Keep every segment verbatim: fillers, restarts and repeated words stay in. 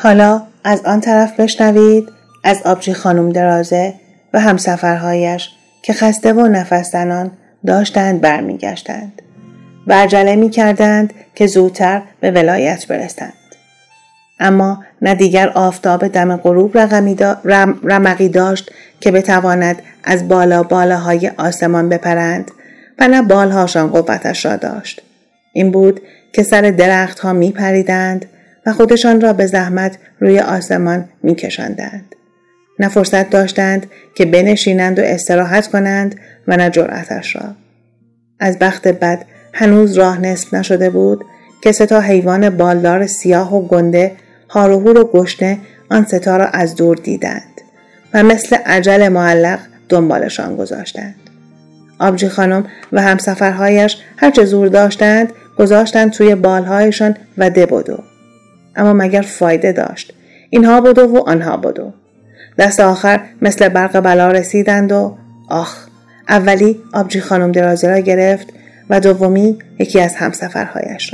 حالا از آن طرف بشنوید از آبجی خانم درازه و همسفرهایش که خسته و نفس زنان داشتند برمی گشتند و عجله می کردند که زودتر به ولایت برسند. اما نه دیگر آفتاب دم غروب رقمی دا رم رمقی داشت که بتواند از بالا بالاهای آسمان بپرند و نه بالهاشان قوتش را داشت. این بود که سر درخت ها می پریدند و خودشان را به زحمت روی آسمان می کشندند. نه فرصت داشتند که بنشینند و استراحت کنند و نه جرأتش را. از بخت بد هنوز راه نصف نشده بود که سه تا حیوان بالدار سیاه و گنده هاروهور و گشنه آن ستا را از دور دیدند و مثل عجل معلق دنبالشان گذاشتند. آبجی خانم و همسفرهایش هرچه زور داشتند گذاشتند توی بالهایشان و ده بدو. اما مگر فایده داشت؟ اینها بدو و آنها بدو. دست آخر مثل برق بلا رسیدند و آخ، اولی آبجی خانم درازه را گرفت و دومی یکی از همسفرهایش را.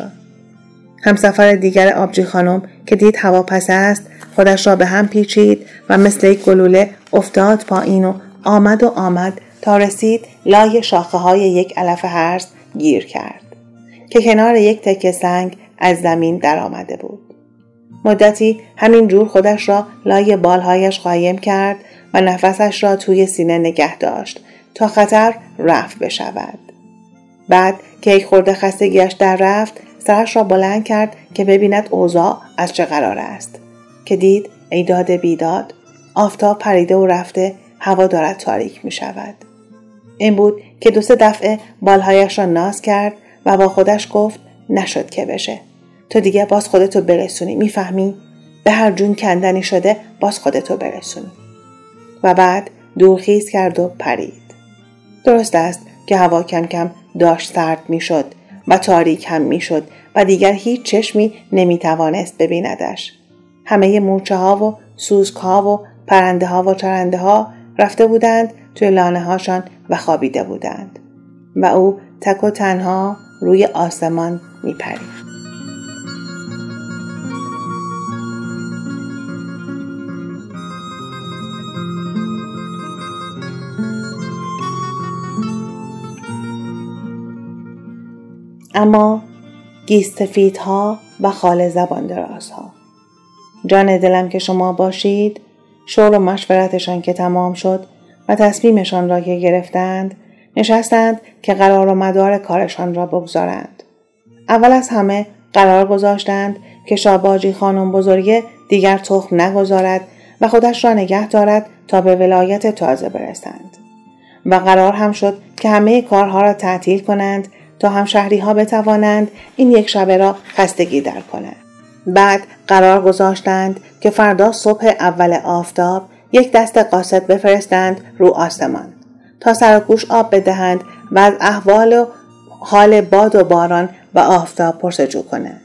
همسفر دیگر آبجی خانم که دید هوا پس است خودش را به هم پیچید و مثل یک گلوله افتاد پایین و آمد و آمد تا رسید لای شاخه های یک علف هرز گیر کرد که کنار یک تکه سنگ از زمین در آمده بود. مدتی همین جور خودش را لای بالهایش قایم کرد و نفسش را توی سینه نگه داشت تا خطر رفع بشود. بعد که یک خورده خستگیش در رفت سرش را بلند کرد که ببیند اوضاع از چه قرار است که دید ای داد بیداد، آفتاب پریده و رفته، هوا دارد تاریک می شود. این بود که دو سه دفعه بالهایش را ناز کرد و با خودش گفت نشد که بشه. تو دیگه باز خودتو برسونی، میفهمی؟ به هر جون کندنی شده باز خودتو برسونی. و بعد دورخیز کرد و پرید. درست است که هوا کم کم داشت سرد می شد و تاریک هم می شد و دیگر هیچ چشمی نمی توانست ببیندش. همه مورچه ها و سوسک ها و پرنده ها و چرنده ها رفته بودند توی لانه هاشان و خوابیده بودند و او تک و تنها روی آسمان می پرید. اما گیسفیدها و خال زبان درازها. جان دلم که شما باشید، شور و مشورتشان که تمام شد و تصمیمشان را که گرفتند، نشستند که قرار و مدار کارشان را بگذارند. اول از همه قرار گذاشتند که شاباجی خانم بزرگه دیگر تخم نگذارد و خودش را نگه دارد تا به ولایت تازه برسند. و قرار هم شد که همه کارها را تعطیل کنند تا همشهری ها بتوانند این یک شبه را خستگی در کنند. بعد قرار گذاشتند که فردا صبح اول آفتاب یک دست قاصد بفرستند رو آسمان تا سر و گوش آب بدهند و از احوال و حال باد و باران و آفتاب پرسجو کنند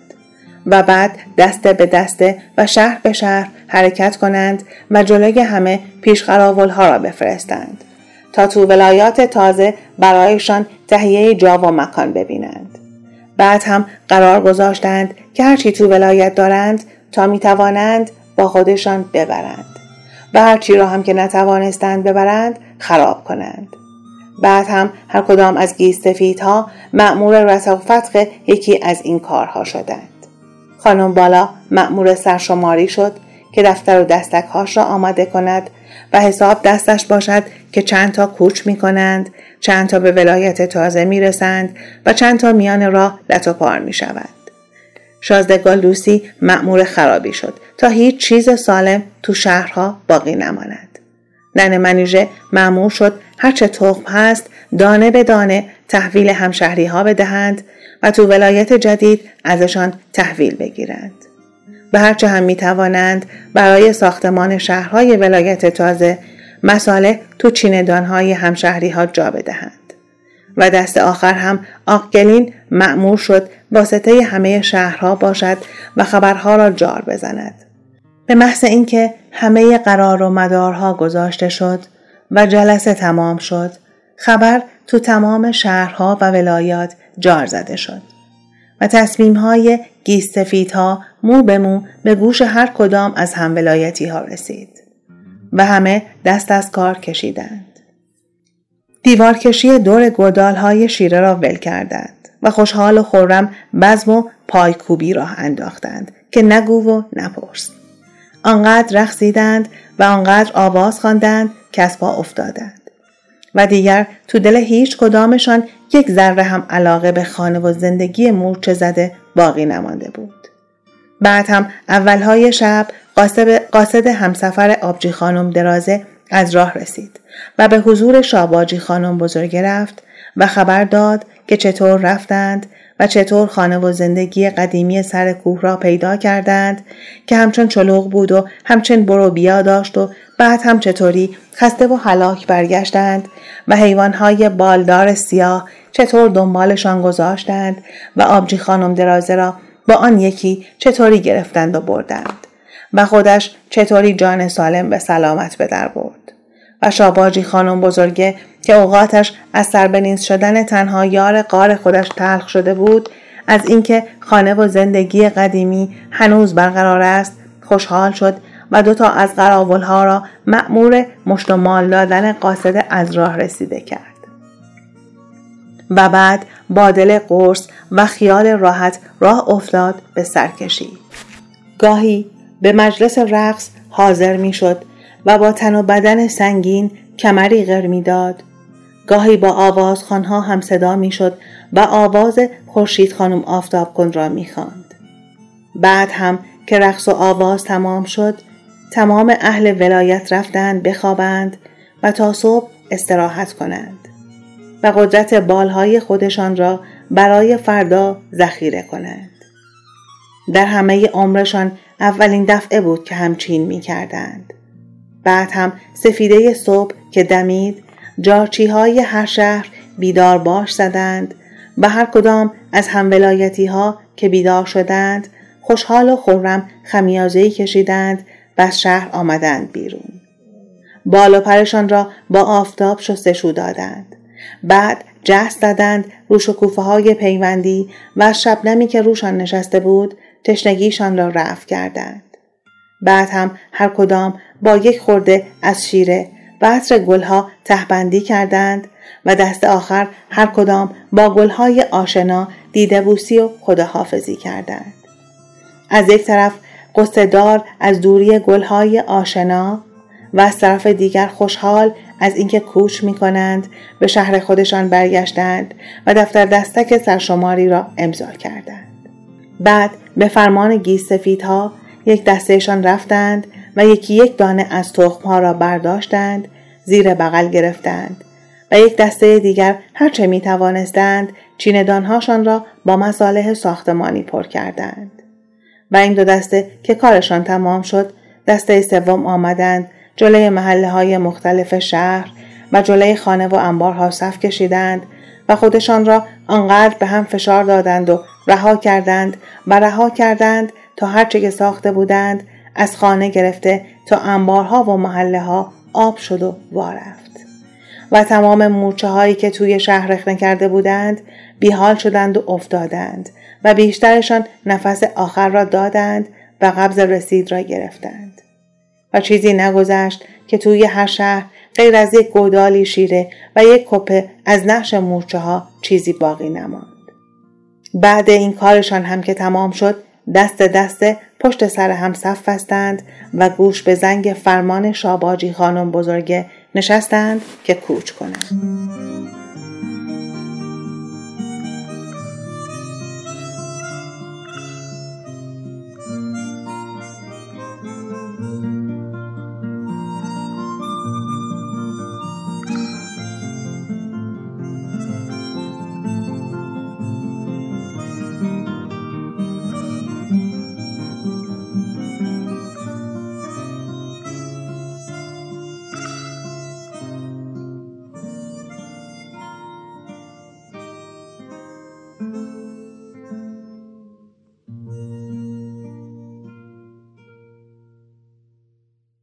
و بعد دسته به دسته و شهر به شهر حرکت کنند و جلوی همه پیش قراولها را بفرستند تا تو ولایات تازه برایشان تهیه جا و مکان ببینند. بعد هم قرار گذاشتند که هرچی تو ولایت دارند تا می توانند با خودشان ببرند و هرچی را هم که نتوانستند ببرند خراب کنند. بعد هم هر کدام از گیسفیدها مأمور رسم و فتق یکی از این کارها شدند. خانم بالا مأمور سرشماری شد که دفتر و دستک هاش را آماده کند و حساب دستش باشد که چند تا کوچ می کنند، چند تا به ولایت تازه می رسند و چند تا میان راه لت و پار می شوند. شازدگان لوسی مأمور خرابی شد تا هیچ چیز سالم تو شهرها باقی نماند. ننه منیژه مأمور شد هرچه تخم هست دانه به دانه تحویل همشهری ها بدهند و تو ولایت جدید ازشان تحویل بگیرند. و هرچه هم می توانند برای ساختمان شهرهای ولایت تازه مصالح تو چینه‌دانهای همشهری ها جا بدهند. و دست آخر هم آقگلین مأمور شد واسطه همه شهرها باشد و خبرها را جار بزند. به محض اینکه همه قرار و مدارها گذاشته شد و جلسه تمام شد، خبر تو تمام شهرها و ولایات جار زده شد و تصمیم‌های گیسفیدها مو به مو به گوش هر کدام از هم ولایتی ها رسید و همه دست از کار کشیدند. دیوارکشی دور گودال های شیره را ول کردند و خوشحال و خرم بزم و پایکوبی راه انداختند که نگو و نپرس. آنقدر رقصیدند و آنقدر آواز خواندند که از پا افتادند و دیگر تو دل هیچ کدامشان یک ذره هم علاقه به خانه و زندگی مورچه زده باقی نمانده بود. بعد هم اولهای شب قاصد, قاصد همسفر آبجی خانم درازه از راه رسید و به حضور شاباجی خانم بزرگه رفت و خبر داد که چطور رفتند و چطور خانه و زندگی قدیمی سر کوه را پیدا کردند که همچون چلوغ بود و همچون برو بیا داشت و بعد هم چطوری خسته و هلاک برگشتند و حیوانهای بالدار سیاه چطور دنبالشان گذاشتند و آبجی خانم درازه را با آن یکی چطوری گرفتند و بردند و خودش چطوری جان سالم به سلامت به در برد و شاباجی خانم بزرگه که اوقاتش از سربنیز شدن تنها یار غار خودش تلخ شده بود از اینکه خانه و زندگی قدیمی هنوز برقرار است خوشحال شد و دوتا از قراولها را مأمور مشت و مال دادن قاصد از راه رسیده کرد و بعد با دل قرص و خیال راحت راه افتاد به سرکشی. گاهی به مجلس رقص حاضر می شد و با تن و بدن سنگین کمری غر می داد. گاهی با آوازخوانها هم صدا می شد و آواز خورشید خانم آفتاب کن را می خواند. بعد هم که رقص و آواز تمام شد تمام اهل ولایت رفتند بخوابند و تا صبح استراحت کنند و قدرت بالهای خودشان را برای فردا ذخیره کنند. در همه عمرشان اولین دفعه بود که همچین می کردند. بعد هم سفیده صبح که دمید جارچی های هر شهر بیدار باش زدند و هر کدام از همولایتی ها که بیدار شدند خوشحال و خرم خمیازه‌ای کشیدند و از شهر آمدند بیرون. بال و پرشان را با آفتاب شستشو دادند. بعد جست زدند روش و کوفه های پیوندی و از شبنمی که روشان نشسته بود تشنگیشان را رفع کردند. بعد هم هر کدام با یک خورده از شیره و عطر گلها تهبندی کردند و دست آخر هر کدام با گلهای آشنا دیده بوسی و خداحافظی کردند. از یک طرف قصه دار از دوری گلهای آشنا و از طرف دیگر خوشحال از اینکه کوچ می کنند به شهر خودشان برگشتند و دفتر دستک سرشماری را امضا کردند. بعد به فرمان گیس سفیدها یک دستهشان رفتند و یکی یک دانه از تخمها را برداشتند زیر بغل گرفتند و یک دسته دیگر هرچه می توانستند چیندانهاشان را با مصالح ساختمانی پر کردند و این دو دسته که کارشان تمام شد دسته سوم آمدند جلوی محله های مختلف شهر و جلوی خانه و انبارها صف کشیدند و خودشان را آنقدر به هم فشار دادند و رها کردند و رها کردند تا هرچه که ساخته بودند از خانه گرفته تا انبارها و محله ها آب شد و وارفت و تمام مورچه هایی که توی شهر رخنه کرده بودند بیحال شدند و افتادند و بیشترشان نفس آخر را دادند و قبض رسید را گرفتند و چیزی نگذشت که توی هر شهر غیر از یک گودالی شیره و یک کپه از نعش مورچه ها چیزی باقی نماند. بعد این کارشان هم که تمام شد دست دست پشت سر هم صف بستند و گوش به زنگ فرمان شاباجی خانم بزرگه نشستند که کوچ کنند.